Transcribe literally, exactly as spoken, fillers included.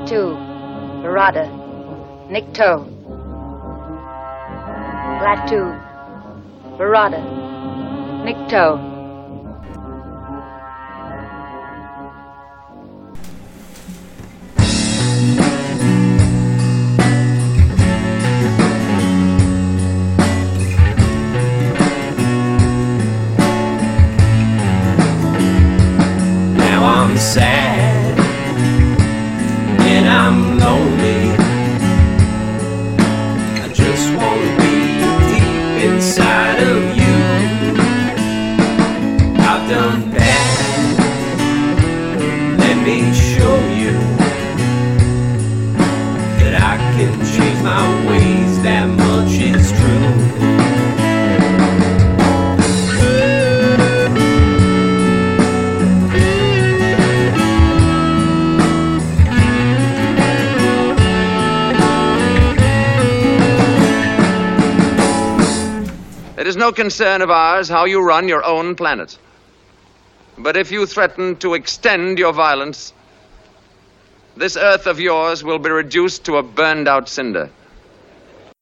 Latu, Barada, Nikto. Latu, Barada, Nikto. Now I'm sad and I'm lonely. I just want to be deep inside of you. I've done bad, let me show you that I can change my ways, that much is true. It is no concern of ours how you run your own planet. But if you threaten to extend your violence, this Earth of yours will be reduced to a burned-out cinder.